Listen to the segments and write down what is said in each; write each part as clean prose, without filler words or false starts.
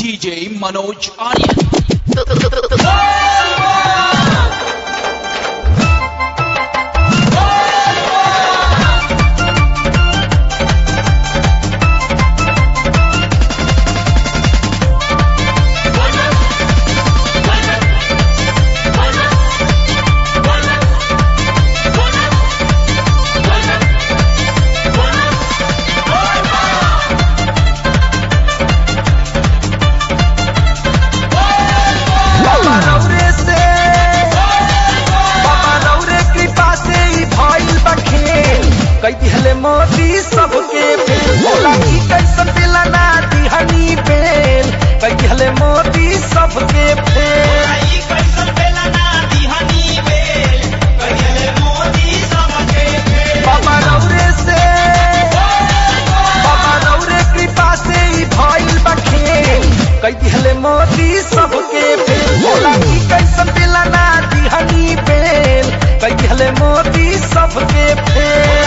DJ Manoj Aryan. Modi सबके fail बोला कि कैसन दिला ना दिहनी बेल कई हले मोदी सबके फेल कैसन दिला ना दिहनी बेल कई हले मोदी सबके फेल बाबा रौरे कृपा से ही भइल बा खेल कई हले मोदी सबके फेल बोला कि कैसन दिला ना दिहनी बेल कई हले मोदी सबके फेल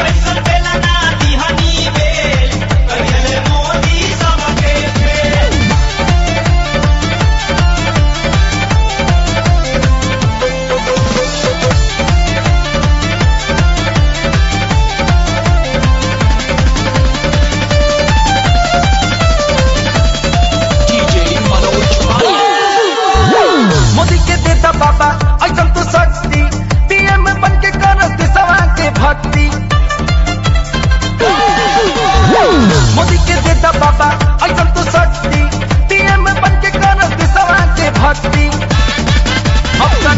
बाबा ऐसा तो शक्ति पीएम बन के करो देशवा के भक्ति मोदी के देता बाबा ऐसा तो शक्ति पीएम बन के करो देशवा के भक्ति अब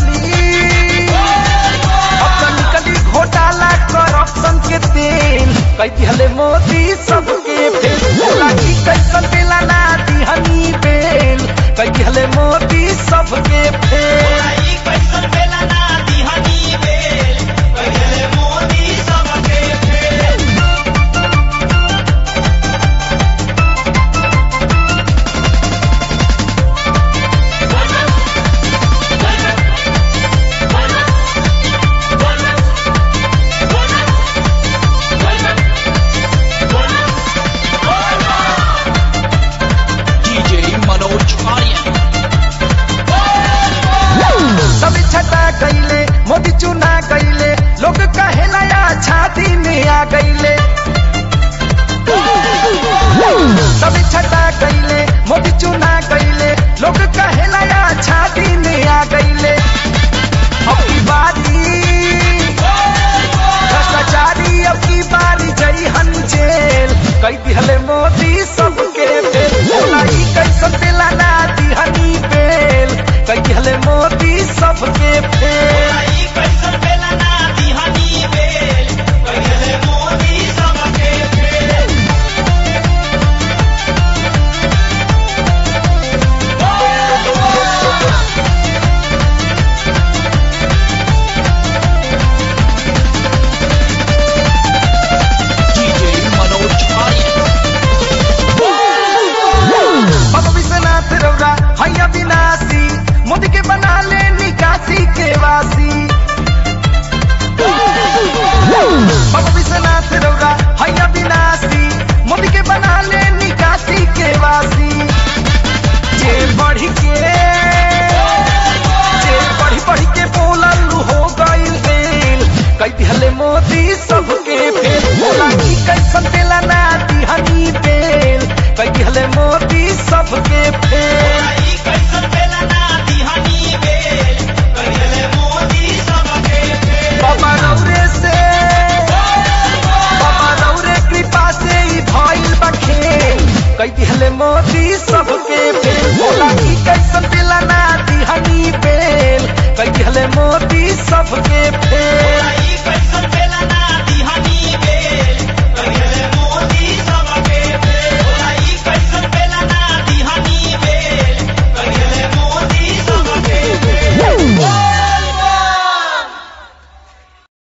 निकली घोटाला करप्शन के तेल कई हले मोदी सबके फेल बोला कि कैसन दिला ना दिहनी बेल कई हले मोदी सबके फेल कैसन दिला ना दिहनी बेल कई हले मोदी सबके फेल गईले मोदी चुना गईले लोग कहेला या छाती में आ गईले सभी छटा गईले मोदी चुना गईले लोग कहेला या छाती में आ गईले अब की बारी भ्रष्टाचारी अब की बारी जई हन जेल कई दिहले मोदी सबके फेल बोला कि कैसन दिला ना दिहनी बेल कई दिहले मोदी सबके फेल कैसन दिला ना दिहनी बेल कई हले मोदी सबके फेल DJ Manoj Aryan. बाबा विश्वनाथ रौरा हैया विनाशी मोदी के बना ले निकासी के वासी बाबा विश्वनाथ रौरा हैया विनाशी मोदी के बना ले निकासी के वासी जे बढ़ के बोलल हो गइल फेल कई दिहले मोदी सबके फेल बोला कि कैसन दिला ना दिहनी बेल कई दिहले मोदी सबके फेल कैसन दिला ना दिहनी बेल कई हले मोदी सबके फेल बाबा रौरे कृपा से ही भइल बा खेल कई दिहले मोदी सबके फेल बोला कि कैसन दिला ना दिहनी बेल कई दिहले मोदी सबके